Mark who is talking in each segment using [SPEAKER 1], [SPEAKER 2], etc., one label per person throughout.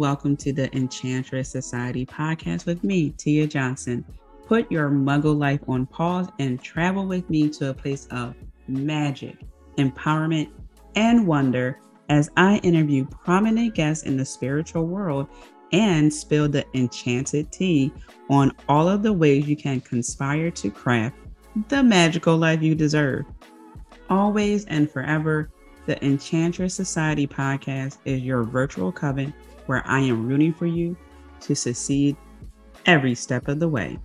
[SPEAKER 1] welcome to the Enchantress Society podcast with me, Tia Johnson. Put your muggle life on pause and travel with me to a place of magic, empowerment, and wonder as I interview prominent guests in the spiritual world and spill the enchanted tea on all of the ways you can conspire to craft the magical life you deserve. Always and forever, the Enchantress Society podcast is your virtual coven where I am rooting for you to succeed every step of the way.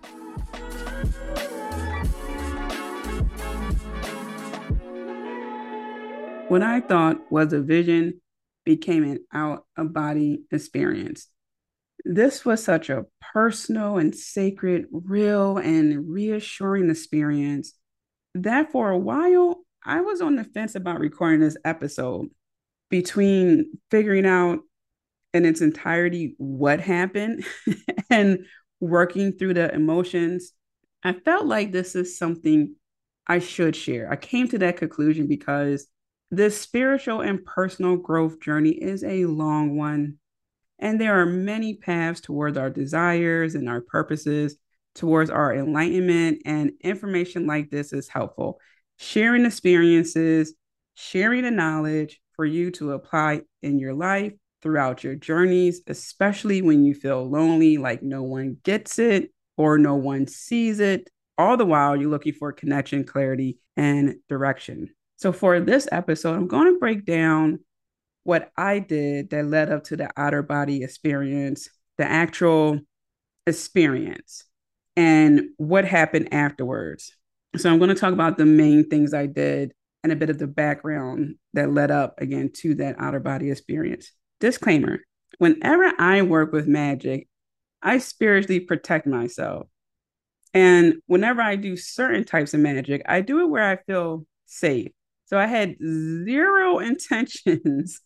[SPEAKER 1] What I thought was a vision became an out-of-body experience. This was such a personal and sacred, real and reassuring experience that for a while, I was on the fence about recording this episode. Between figuring out in its entirety what happened and working through the emotions, I felt like this is something I should share. I came to that conclusion because this spiritual and personal growth journey is a long one. And there are many paths towards our desires and our purposes, towards our enlightenment, and information like this is helpful. Sharing experiences, sharing the knowledge for you to apply in your life throughout your journeys, especially when you feel lonely, like no one gets it or no one sees it. All the while, you're looking for connection, clarity, and direction. So for this episode, I'm going to break down what I did that led up to the outer body experience, the actual experience, and what happened afterwards. So I'm going to talk about the main things I did and a bit of the background that led up again to that outer body experience. Disclaimer, whenever I work with magic, I spiritually protect myself. And whenever I do certain types of magic, I do it where I feel safe. So I had zero intentions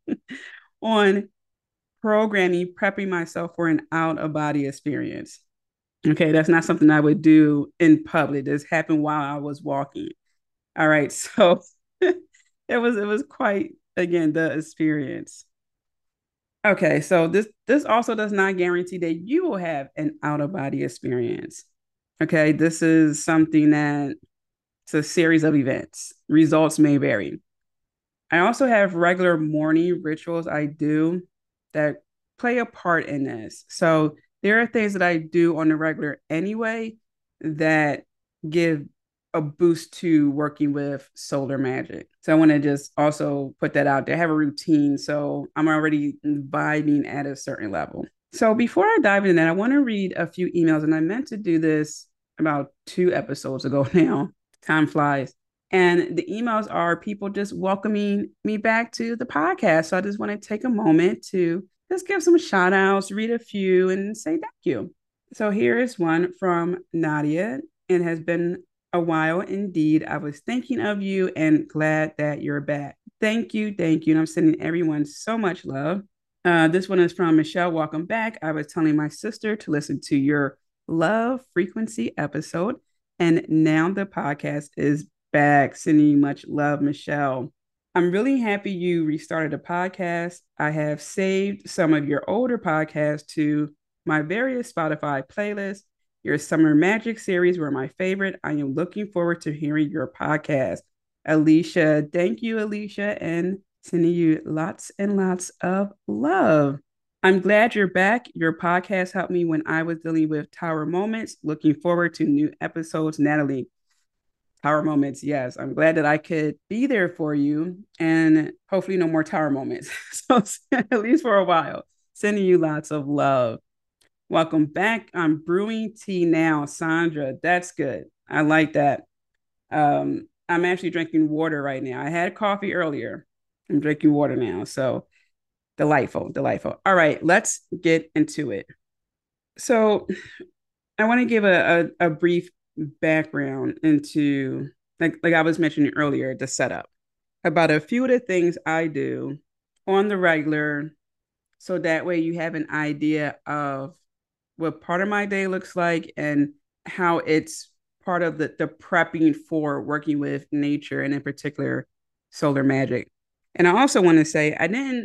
[SPEAKER 1] on prepping myself for an out-of-body experience. Okay, that's not something I would do in public. This happened while I was walking. All right, so it was quite, again, the experience. Okay, so this also does not guarantee that you will have an out-of-body experience. Okay, this is something that it's a series of events. Results may vary. I also have regular morning rituals I do that play a part in this. So there are things that I do on the regular anyway that give a boost to working with solar magic. So I want to just also put that out there. I have a routine, so I'm already vibing at a certain level. So before I dive into that, I want to read a few emails, and I meant to do this about 2 episodes ago now. Time flies. And the emails are people just welcoming me back to the podcast. So I just want to take a moment to just give some shout outs, read a few, and say thank you. So here is one from Nadia. It has been a while indeed. I was thinking of you and glad that you're back. Thank you. Thank you. And I'm sending everyone so much love. This one is from Michelle. Welcome back. I was telling my sister to listen to your love frequency episode. And now the podcast is back. Sending you much love, Michelle. I'm really happy you restarted a podcast. I have saved some of your older podcasts to my various Spotify playlists. Your Summer Magic series were my favorite. I am looking forward to hearing your podcast. Alicia, thank you, Alicia, and sending you lots and lots of love. I'm glad you're back. Your podcast helped me when I was dealing with tower moments. Looking forward to new episodes, Natalie. Tower moments, yes. I'm glad that I could be there for you and hopefully no more tower moments. So at least for a while, sending you lots of love. Welcome back. I'm brewing tea now, Sandra. That's good. I like that. I'm actually drinking water right now. I had coffee earlier. I'm drinking water now. So delightful, delightful. All right, let's get into it. So I want to give a brief background into like I was mentioning earlier, the setup about a few of the things I do on the regular, so that way you have an idea of what part of my day looks like and how it's part of the prepping for working with nature and in particular solar magic. And I also want to say I didn't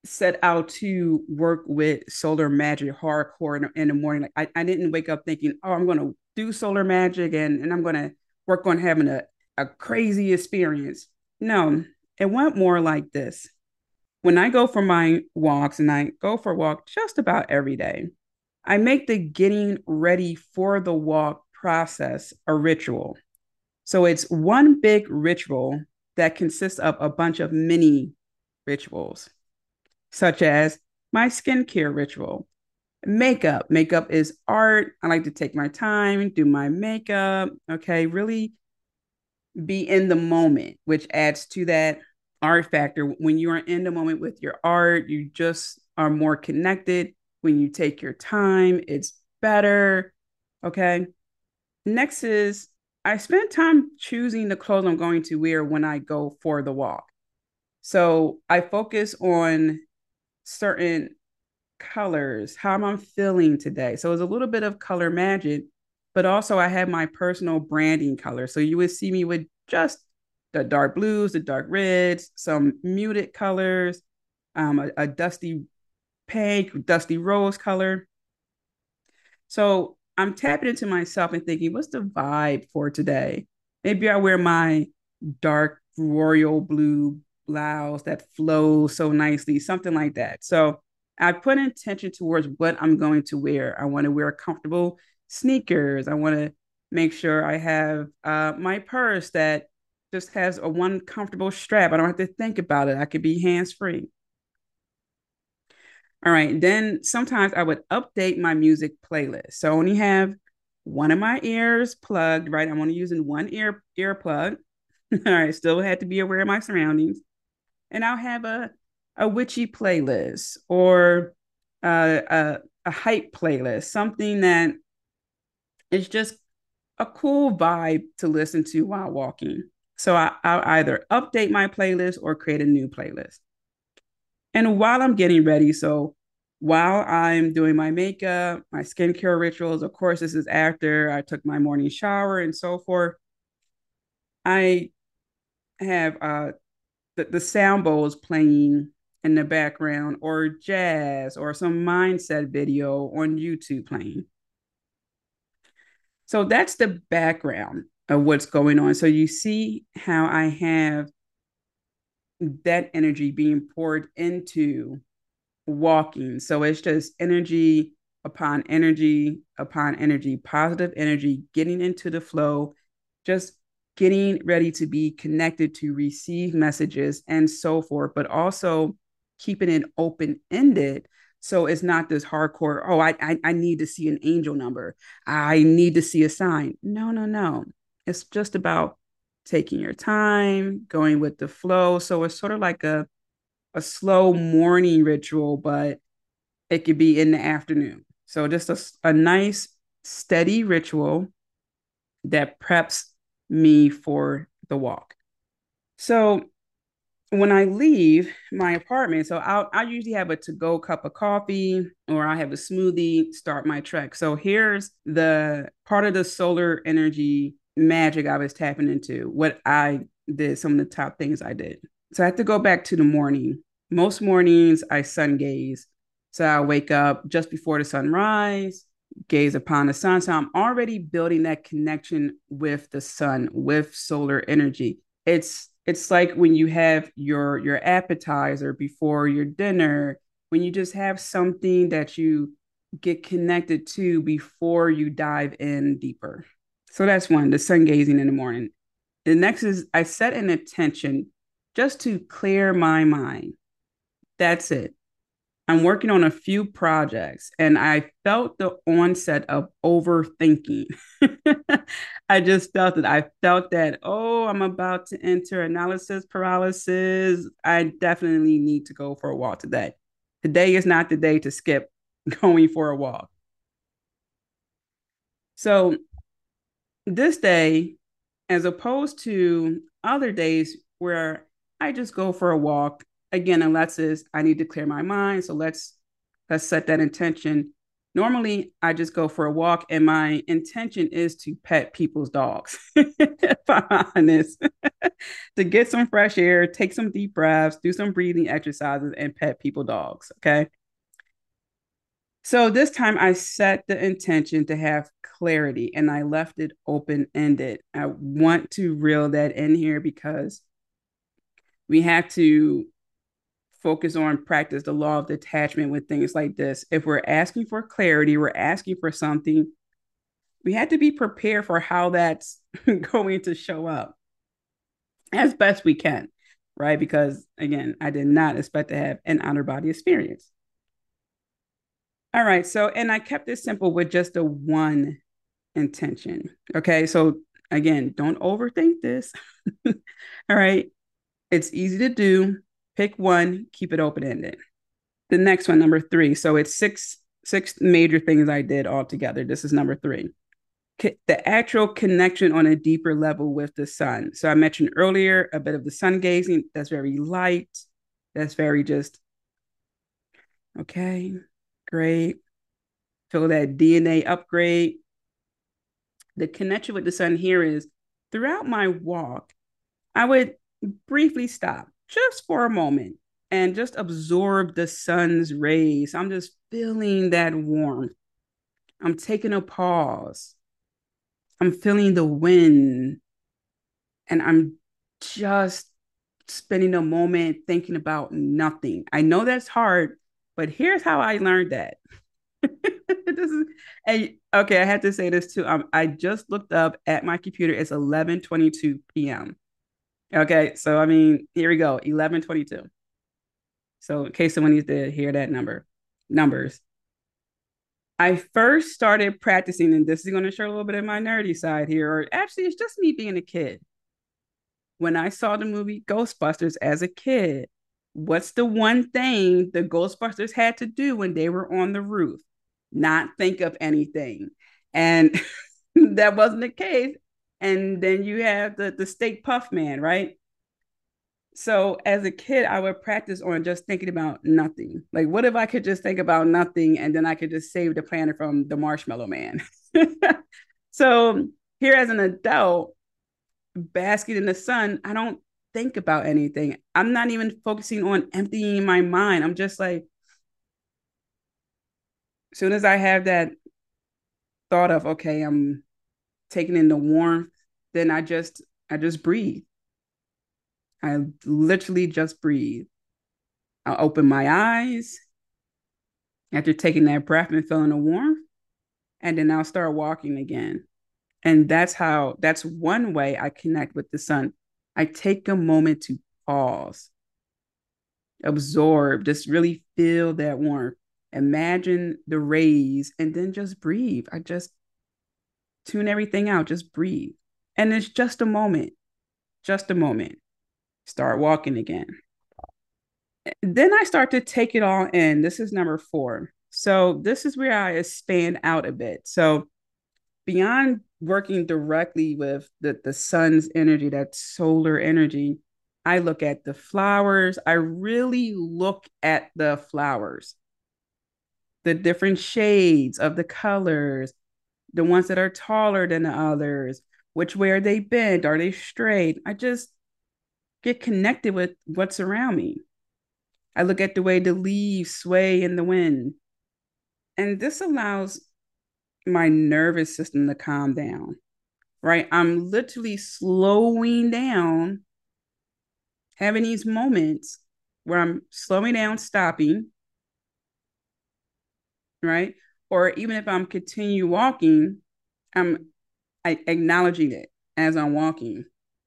[SPEAKER 1] set out to work with solar magic hardcore in the morning. Like I didn't wake up thinking, oh, I'm going to do solar magic and I'm going to work on having a crazy experience. No, it went more like this. When I go for my walks, and I go for a walk just about every day, I make the getting ready for the walk process a ritual. So it's one big ritual that consists of a bunch of mini rituals, such as my skincare ritual. Makeup. Makeup is art. I like to take my time, do my makeup. Okay. Really be in the moment, which adds to that art factor. When you are in the moment with your art, you just are more connected. When you take your time, it's better. Okay. Next is I spend time choosing the clothes I'm going to wear when I go for the walk. So I focus on certain colors, how am I feeling today. So it's a little bit of color magic, but also I have my personal branding color. So you would see me with just the dark blues, the dark reds, some muted colors, a dusty pink, dusty rose color. So I'm tapping into myself and thinking, what's the vibe for today? Maybe I wear my dark royal blue blouse that flows so nicely, something like that. So I put intention towards what I'm going to wear. I want to wear comfortable sneakers. I want to make sure I have my purse that just has a one comfortable strap. I don't have to think about it. I could be hands free. All right. Then sometimes I would update my music playlist. So I only have one of my ears plugged, right? I'm only using one earplug. All right. Still had to be aware of my surroundings. And I'll have a witchy playlist or a hype playlist, something that is just a cool vibe to listen to while walking. So I'll either update my playlist or create a new playlist. And while I'm getting ready, so while I'm doing my makeup, my skincare rituals, of course, this is after I took my morning shower and so forth. I have the sound bowls playing in the background, or jazz, or some mindset video on YouTube playing. So that's the background of what's going on. So you see how I have that energy being poured into walking. So it's just energy upon energy, positive energy, getting into the flow, just getting ready to be connected to receive messages and so forth, but also keeping it open ended. So it's not this hardcore, oh, I need to see an angel number. I need to see a sign. No, no, no. It's just about taking your time, going with the flow. So it's sort of like a slow morning ritual, but it could be in the afternoon. So just a nice, steady ritual that preps me for the walk. So when I leave my apartment, so I usually have a to go cup of coffee or I have a smoothie, start my trek. So here's the part of the solar energy magic I was tapping into, what I did, some of the top things I did. So I have to go back to the morning. Most mornings I sun gaze. So I wake up just before the sunrise, gaze upon the sun. So I'm already building that connection with the sun, with solar energy. It's like when you have your appetizer before your dinner, when you just have something that you get connected to before you dive in deeper. So that's one, the sun gazing in the morning. The next is I set an intention just to clear my mind. That's it. I'm working on a few projects and I felt the onset of overthinking. I just felt it. I felt that, oh, I'm about to enter analysis paralysis. I definitely need to go for a walk today. Today is not the day to skip going for a walk. So this day, as opposed to other days where I just go for a walk, again, unless it's I need to clear my mind. So let's set that intention. Normally, I just go for a walk, and my intention is to pet people's dogs. If I'm honest, to get some fresh air, take some deep breaths, do some breathing exercises, and pet people dogs. Okay. So this time I set the intention to have clarity and I left it open ended. I want to reel that in here because we have to focus on practice the law of detachment with things like this. If we're asking for clarity, we're asking for something, we have to be prepared for how that's going to show up as best we can, right? Because again, I did not expect to have an outer body experience. All right. So, and I kept it simple with just the one intention. Okay. So, again, don't overthink this. All right. It's easy to do. Pick one, keep it open ended. The next one, number three. So, it's six major things I did all together. This is number three. The actual connection on a deeper level with the sun. So, I mentioned earlier a bit of the sun gazing. That's very light. That's very just, okay, great. Feel that DNA upgrade. The connection with the sun here is throughout my walk, I would briefly stop just for a moment and just absorb the sun's rays. I'm just feeling that warmth. I'm taking a pause. I'm feeling the wind and I'm just spending a moment thinking about nothing. I know that's hard, but here's how I learned that. This is and okay, I had to say this too. I just looked up at my computer. It's 11:22 p.m. Okay, so I mean, here we go, 11:22. So in case someone needs to hear that numbers. I first started practicing, and this is going to show a little bit of my nerdy side here, or actually, it's just me being a kid. When I saw the movie Ghostbusters as a kid, what's the one thing the Ghostbusters had to do when they were on the roof? Not think of anything. And that wasn't the case. And then you have the steak puff man, right? So as a kid, I would practice on just thinking about nothing. Like, what if I could just think about nothing and then I could just save the planet from the marshmallow man? So here as an adult, basking in the sun, I don't think about anything. I'm not even focusing on emptying my mind. I'm just like, as soon as I have that thought of, okay, I'm taking in the warmth, then I just breathe. I literally just breathe. I'll open my eyes after taking that breath and feeling the warmth, and then I'll start walking again. And that's one way I connect with the sun. I take a moment to pause, absorb, just really feel that warmth. Imagine the rays and then just breathe. I just tune everything out, just breathe. And it's just a moment, just a moment. Start walking again. Then I start to take it all in. This is number four. So this is where I expand out a bit. So beyond working directly with the sun's energy, that solar energy, I look at the flowers. I really look at the flowers, the different shades of the colors, the ones that are taller than the others, which way are they bent? Are they straight? I just get connected with what's around me. I look at the way the leaves sway in the wind. And this allows my nervous system to calm down, right? I'm literally slowing down, having these moments where I'm slowing down, stopping, right? Or even if I'm continue walking, I'm acknowledging it as I'm walking.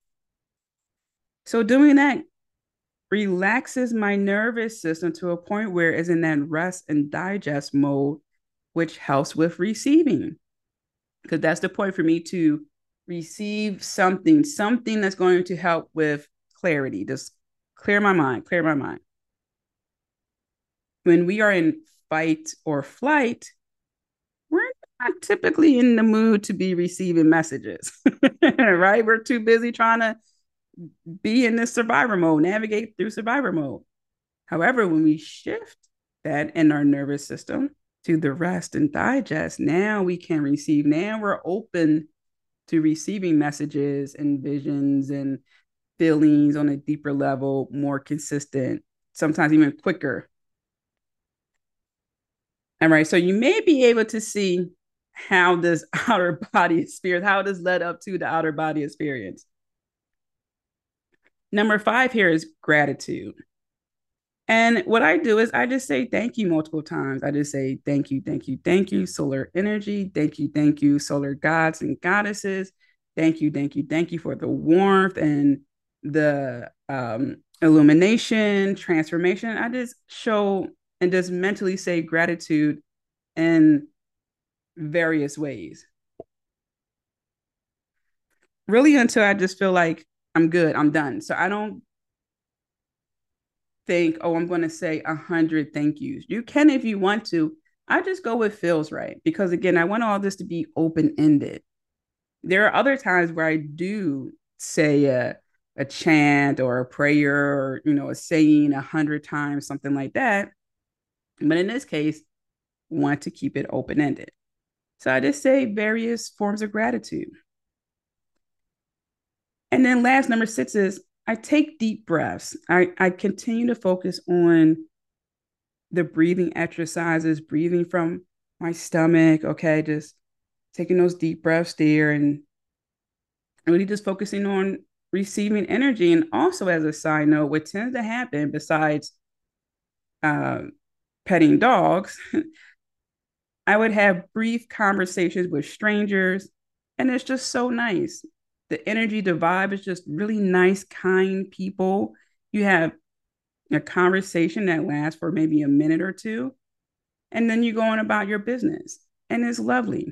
[SPEAKER 1] So doing that relaxes my nervous system to a point where it's in that rest and digest mode, which helps with receiving. Because that's the point for me to receive something that's going to help with clarity. Just clear my mind, clear my mind. When we are in fight or flight, we're not typically in the mood to be receiving messages, right? We're too busy trying to be in this survivor mode, navigate through survivor mode. However, when we shift that in our nervous system to the rest and digest, now we can receive. Now we're open to receiving messages and visions and feelings on a deeper level, more consistent, sometimes even quicker. All right. So you may be able to see how this outer body experience, how this led up to the outer body experience. Number 5 here is gratitude. And what I do is I just say thank you multiple times. I just say thank you, thank you, thank you, solar energy. Thank you, solar gods and goddesses. Thank you for the warmth and the illumination, transformation. I just show and just mentally say gratitude in various ways. Really until I just feel like I'm good, I'm done. So I don't think, oh, I'm going to say 100 thank yous. You can if you want to. I just go with feels right because, again, I want all this to be open ended. There are other times where I do say a chant or a prayer or, a saying 100 times, something like that. But in this case, want to keep it open ended. So I just say various forms of gratitude. And then last, number 6 is I take deep breaths. I continue to focus on the breathing exercises, breathing from my stomach. Okay, just taking those deep breaths there and really just focusing on receiving energy. And also, as a side note, what tends to happen besides uh, petting dogs, I would have brief conversations with strangers, and it's just so nice. The energy, the vibe is just really nice, kind people. You have a conversation that lasts for maybe a minute or two, and then you go on about your business, and it's lovely.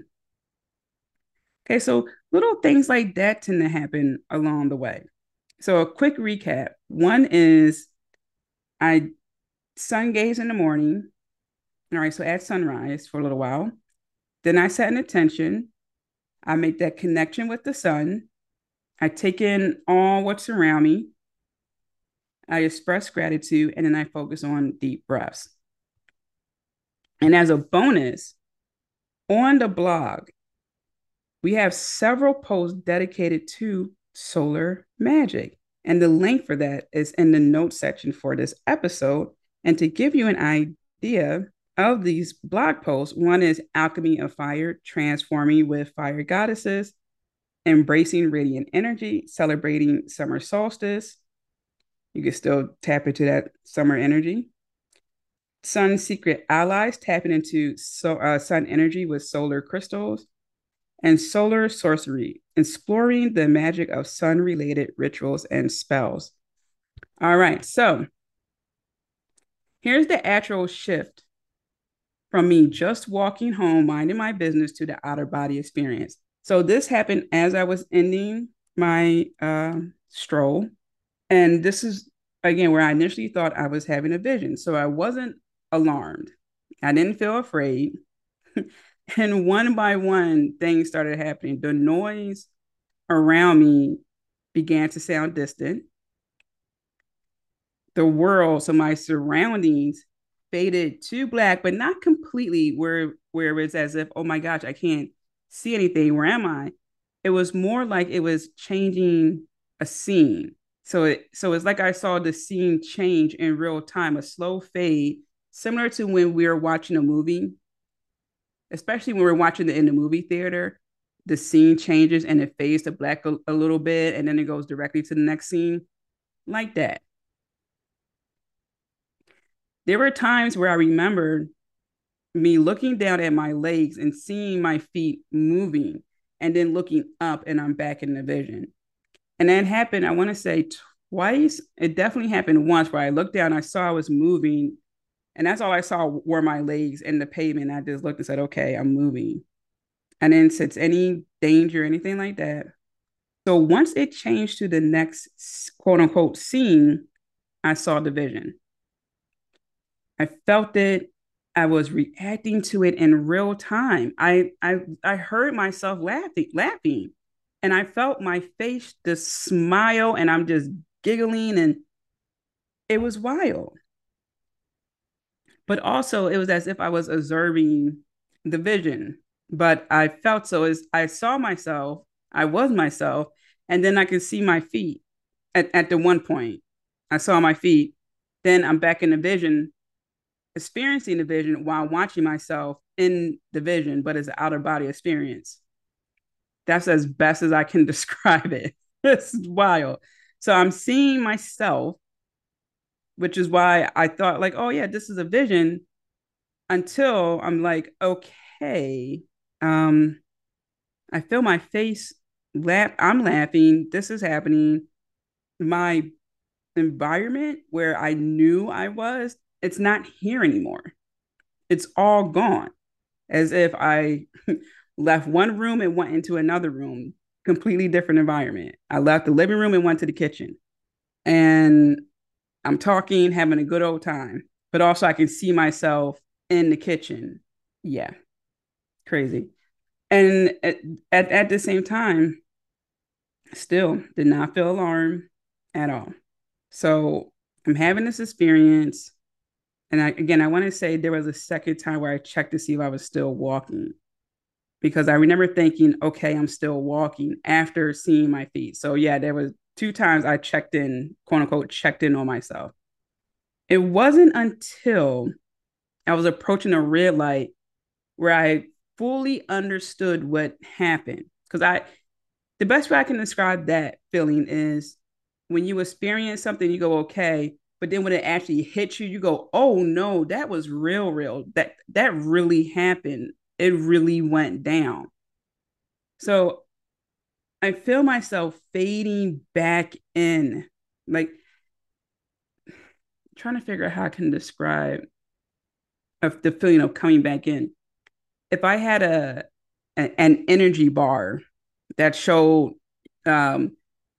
[SPEAKER 1] Okay, so little things like that tend to happen along the way. So, a quick recap: one is I sun gaze in the morning. All right, so at sunrise for a little while. Then I set an intention. I make that connection with the sun. I take in all what's around me. I express gratitude, and then I focus on deep breaths. And as a bonus, on the blog, we have several posts dedicated to solar magic. And the link for that is in the notes section for this episode. And to give you an idea of these blog posts, one is Alchemy of Fire, Transforming with Fire Goddesses, Embracing Radiant Energy, Celebrating Summer Solstice. You can still tap into that summer energy. Sun Secret Allies, tapping into sun energy with solar crystals. And Solar Sorcery, exploring the magic of sun related rituals and spells. All right, so here's the actual shift from me just walking home, minding my business, to the outer body experience. So this happened as I was ending my stroll. And this is, again, where I initially thought I was having a vision. So I wasn't alarmed. I didn't feel afraid. And one by one, things started happening. The noise around me began to sound distant. The world, so my surroundings, faded to black, but not completely where it was as if, oh my gosh, I can't see anything. Where am I? It was more like it was changing a scene. So it's like I saw the scene change in real time, a slow fade, similar to when we were watching a movie, especially when we're watching it in the movie theater. The scene changes and it fades to black a little bit, and then it goes directly to the next scene, like that. There were times where I remember me looking down at my legs and seeing my feet moving, and then looking up and I'm back in the vision. And that happened, I want to say twice. It definitely happened once where I looked down, I saw I was moving, and that's all I saw were my legs and the pavement. I just looked and said, okay, I'm moving. I didn't sense any danger, anything like that. So once it changed to the next quote unquote scene, I saw the vision. I felt it. I was reacting to it in real time. I heard myself laughing, and I felt my face just smile, and I'm just giggling, and it was wild. But also, it was as if I was observing the vision. But I felt so as I saw myself, I was myself, and then I could see my feet. At the one point, I saw my feet. Then I'm back in the vision, experiencing the vision while watching myself in the vision, but it's an outer body experience. That's as best as I can describe it. It's wild. So I'm seeing myself, which is why I thought, like, oh, yeah, this is a vision until I'm like, okay, um, I feel my face laugh. I'm laughing. This is happening. My environment where I knew I was, it's not here anymore. It's all gone. As if I left one room and went into another room, completely different environment. I left the living room and went to the kitchen. And I'm talking, having a good old time, but also I can see myself in the kitchen. Yeah, crazy. And at the same time, still did not feel alarmed at all. So I'm having this experience. And I want to say there was a second time where I checked to see if I was still walking because I remember thinking, okay, I'm still walking after seeing my feet. So yeah, there was two times I checked in, quote unquote, checked in on myself. It wasn't until I was approaching a red light where I fully understood what happened. Because the best way I can describe that feeling is when you experience something, you go, okay. But then when it actually hits you, you go, oh no, that was real, real. That really happened. It really went down. So I feel myself fading back in, like trying to figure out how I can describe of the feeling of coming back in. If I had an energy bar that showed um,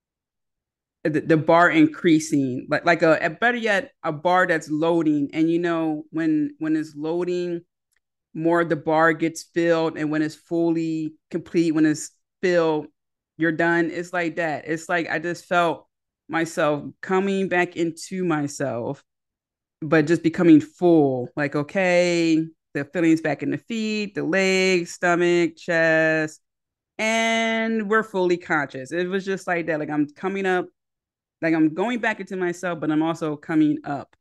[SPEAKER 1] the bar increasing, like a better yet, a bar that's loading, and you know when it's loading, more of the bar gets filled, and when it's fully complete, when it's filled, you're done. It's like that. It's like I just felt myself coming back into myself, but just becoming full. Like, okay, the feelings back in the feet, the legs, stomach, chest, and we're fully conscious. It was just like that. Like I'm coming up, like I'm going back into myself, but I'm also coming up.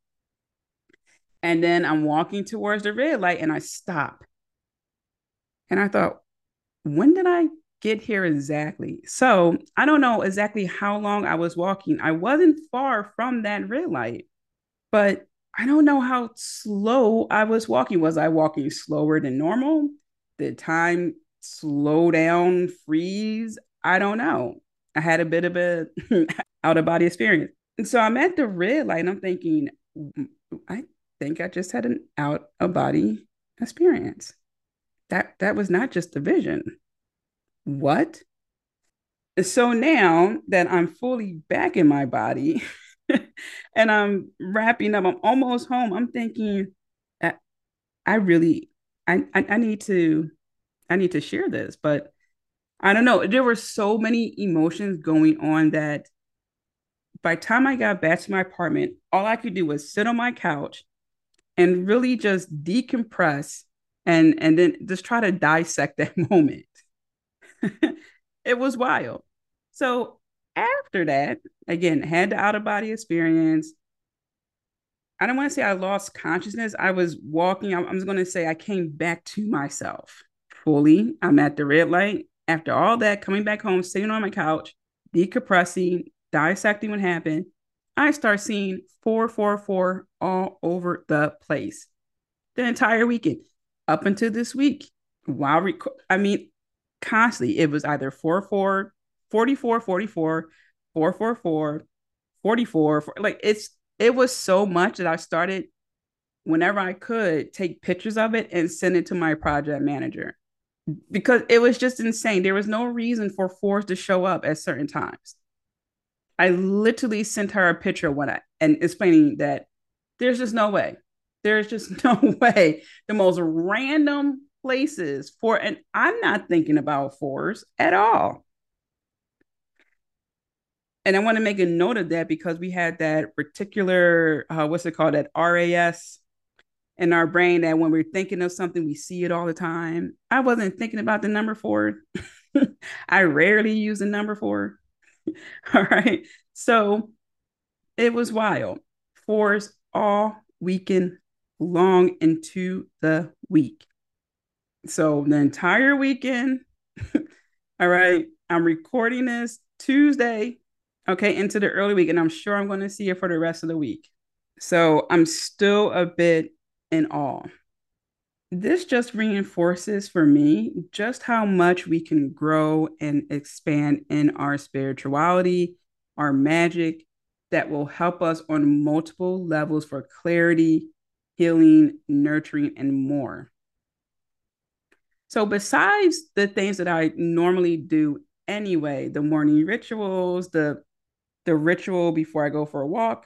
[SPEAKER 1] And then I'm walking towards the red light and I stop. And I thought, when did I get here exactly? So I don't know exactly how long I was walking. I wasn't far from that red light, but I don't know how slow I was walking. Was I walking slower than normal? Did time slow down, freeze? I don't know. I had a bit of a out of body experience. And so I'm at the red light and I'm thinking, I think I just had an out of body experience. That was not just a vision. What? So now that I'm fully back in my body and I'm wrapping up, I'm almost home. I'm thinking, I, I really, I I need to share this, but I don't know. There were so many emotions going on that by the time I got back to my apartment, all I could do was sit on my couch and really just decompress and then just try to dissect that moment. It was wild. So after that, again, had the out of body experience. I don't want to say I lost consciousness. I was walking. I'm just going to say I came back to myself fully. I'm at the red light. After all that, coming back home, sitting on my couch, decompressing, dissecting what happened, I start seeing 444 all over the place the entire weekend up until this week. I mean, constantly it was either 4-4, 44, 44, 444, 44. Like it was so much that I started whenever I could take pictures of it and send it to my project manager because it was just insane. There was no reason for fours to show up at certain times. I literally sent her a picture when I and explaining that there's just no way. There's just no way. The most random places for, and I'm not thinking about fours at all. And I want to make a note of that because we had that particular, what's it called, that RAS in our brain that when we're thinking of something, we see it all the time. I wasn't thinking about the number four. I rarely use the number four. All right. So it was wild. Fours all weekend long into the week. So the entire weekend, all right, I'm recording this Tuesday, okay, into the early week, and I'm sure I'm going to see it for the rest of the week. So I'm still a bit in awe. This just reinforces for me just how much we can grow and expand in our spirituality, our magic that will help us on multiple levels for clarity, healing, nurturing, and more. So, besides the things that I normally do anyway, the morning rituals, the ritual before I go for a walk,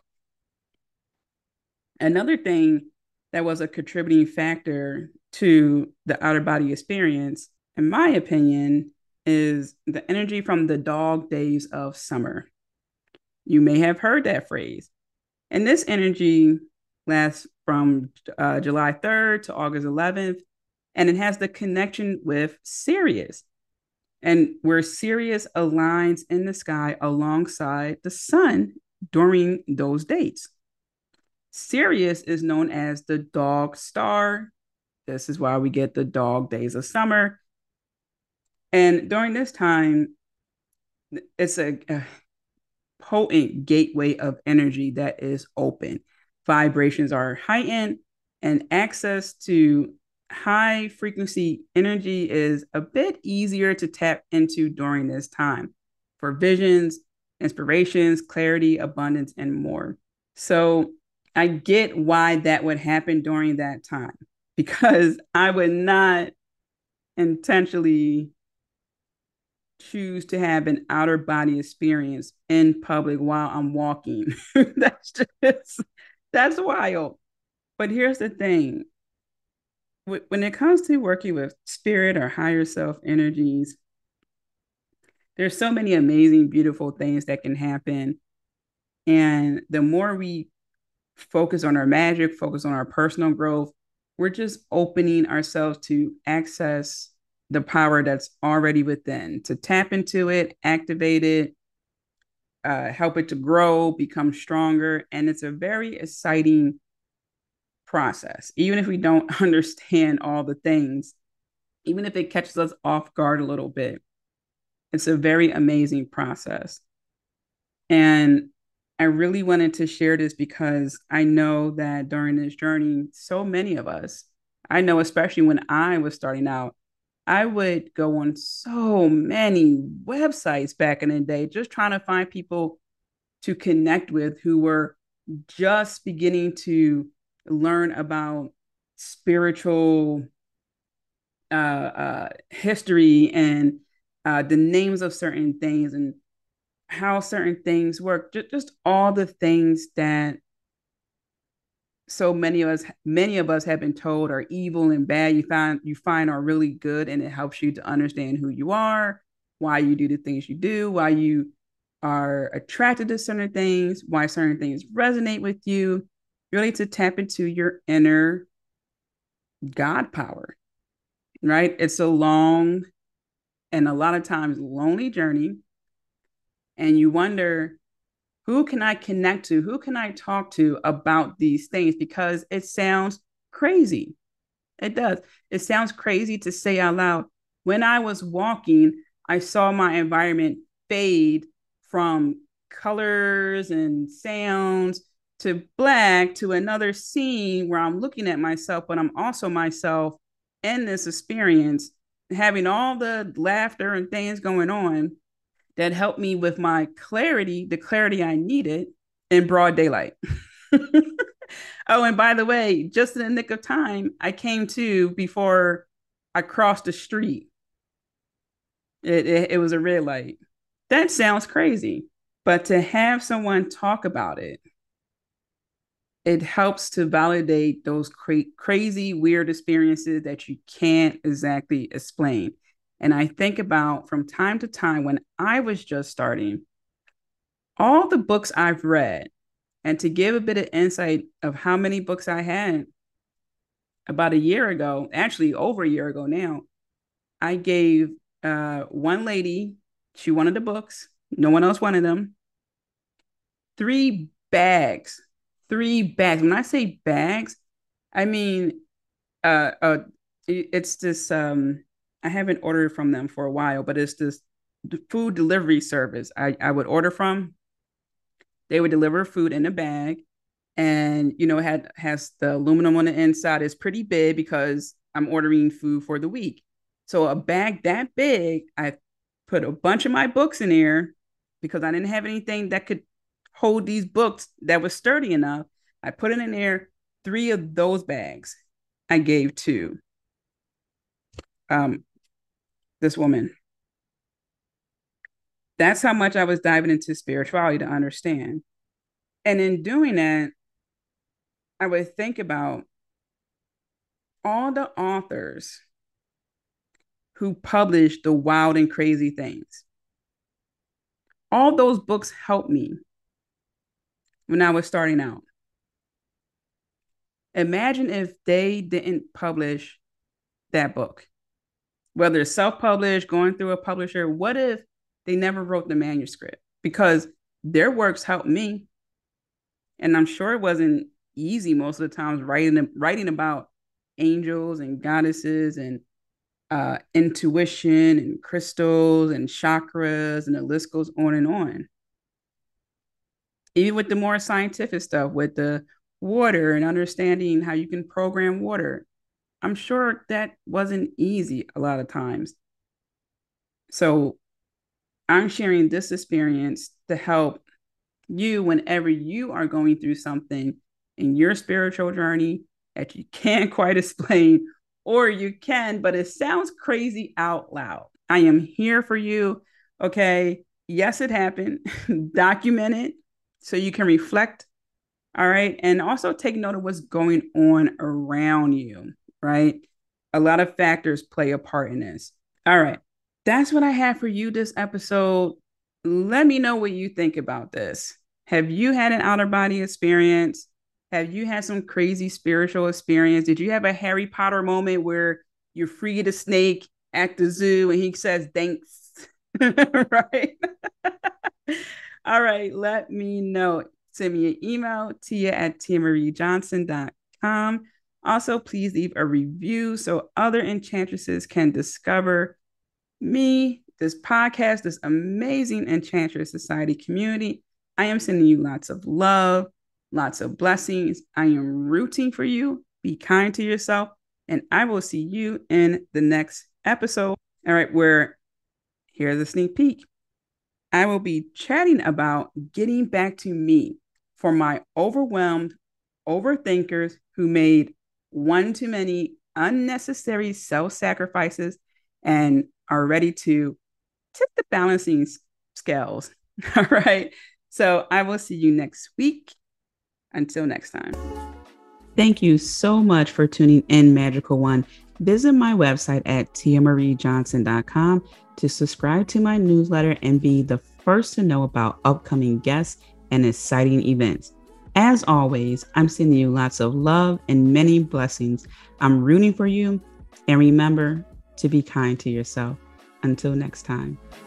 [SPEAKER 1] another thing that was a contributing factor to the outer body experience, in my opinion, is the energy from the dog days of summer. You may have heard that phrase. And this energy lasts from July 3rd to August 11th, and it has the connection with Sirius, and where Sirius aligns in the sky alongside the sun during those dates. Sirius is known as the dog star. This is why we get the dog days of summer. And during this time, it's a potent gateway of energy that is open. Vibrations are heightened, and access to high frequency energy is a bit easier to tap into during this time for visions, inspirations, clarity, abundance, and more. So I get why that would happen during that time because I would not intentionally choose to have an outer body experience in public while I'm walking. That's wild. But here's the thing. When it comes to working with spirit or higher self energies, there's so many amazing, beautiful things that can happen. And the more we focus on our magic, focus on our personal growth, we're just opening ourselves to access the power that's already within, to tap into it, activate it, help it to grow, become stronger. And it's a very exciting process, even if we don't understand all the things, even if it catches us off guard a little bit. It's a very amazing process. And I really wanted to share this because I know that during this journey, so many of us, I know, especially when I was starting out, I would go on so many websites back in the day, just trying to find people to connect with who were just beginning to learn about spiritual history and the names of certain things and how certain things work, just all the things that so many of us have been told are evil and bad, you find are really good, and it helps you to understand who you are, why you do the things you do, why you are attracted to certain things, why certain things resonate with you, really to tap into your inner God power, right? It's a long and a lot of times lonely journey, and you wonder, who can I connect to? Who can I talk to about these things? Because it sounds crazy. It does. It sounds crazy to say out loud. When I was walking, I saw my environment fade from colors and sounds to black to another scene where I'm looking at myself, but I'm also myself in this experience, having all the laughter and things going on that helped me with my clarity, the clarity I needed in broad daylight. Oh, and by the way, just in the nick of time, I came to before I crossed the street. It was a red light. That sounds crazy, but to have someone talk about it, it helps to validate those crazy, weird experiences that you can't exactly explain. And I think about from time to time when I was just starting, all the books I've read, and to give a bit of insight of how many books I had about a year ago, actually over a year ago now, I gave one lady, she wanted the books. No one else wanted them. 3 bags. 3 bags. When I say bags, I mean uh, uh it's this I haven't ordered from them for a while, but it's this food delivery service I would order from. They would deliver food in a bag, and has the aluminum on the inside. It's pretty big because I'm ordering food for the week. So a bag that big, I put a bunch of my books in there because I didn't have anything that could hold these books that was sturdy enough. I put it in there. 3 of those bags I gave to um, this woman. That's how much I was diving into spirituality to understand. And in doing that, I would think about all the authors who published the wild and crazy things. All those books helped me when I was starting out. Imagine if they didn't publish that book, whether it's self-published, going through a publisher. What if they never wrote the manuscript? Because their works helped me. And I'm sure it wasn't easy most of the times writing about angels and goddesses and intuition and crystals and chakras, and the list goes on and on. Even with the more scientific stuff, with the water and understanding how you can program water, I'm sure that wasn't easy a lot of times. So I'm sharing this experience to help you whenever you are going through something in your spiritual journey that you can't quite explain, or you can, but it sounds crazy out loud. I am here for you. Okay. Yes, it happened. Document it so you can reflect. All right. And also take note of what's going on around you. Right. A lot of factors play a part in this. All right. That's what I have for you this episode. Let me know what you think about this. Have you had an outer body experience? Have you had some crazy spiritual experience? Did you have a Harry Potter moment where you freed a snake at the zoo and he says thanks? Right? All right. Let me know. Send me an email, tia@tiamariejohnson.com. Also, please leave a review so other enchantresses can discover me, this podcast, this amazing Enchantress Society community. I am sending you lots of love, lots of blessings. I am rooting for you. Be kind to yourself, and I will see you in the next episode. All right, here's a sneak peek. I will be chatting about getting back to me for my overwhelmed overthinkers who made one too many unnecessary self-sacrifices and are ready to tip the balancing scales. All right. So I will see you next week. Until next time. Thank you so much for tuning in, Magical One. Visit my website at tiamariejohnson.com to subscribe to my newsletter and be the first to know about upcoming guests and exciting events. As always, I'm sending you lots of love and many blessings. I'm rooting for you. And remember to be kind to yourself. Until next time.